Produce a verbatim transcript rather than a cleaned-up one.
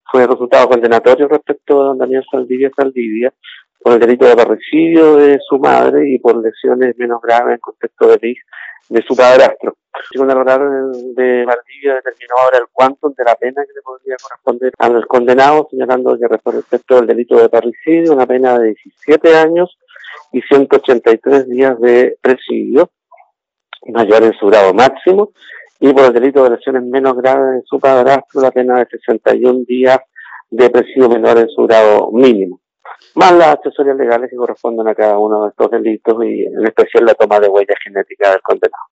fue resultado condenatorio respecto a don Daniel Saldivia Saldivia por el delito de parricidio de su madre y por lesiones menos graves en contexto de, de su padrastro. El tribunal oral de Valdivia determinó ahora el quantum de la pena que le podría corresponder al condenado, señalando que respecto del delito de parricidio, una pena de diecisiete años y ciento ochenta y tres días de presidio, mayor en su grado máximo, y por el delito de lesiones menos graves en su padrastro, la pena de sesenta y un días de presidio menor en su grado mínimo, más las accesorias legales que corresponden a cada uno de estos delitos y en especial la toma de huellas genéticas del condenado.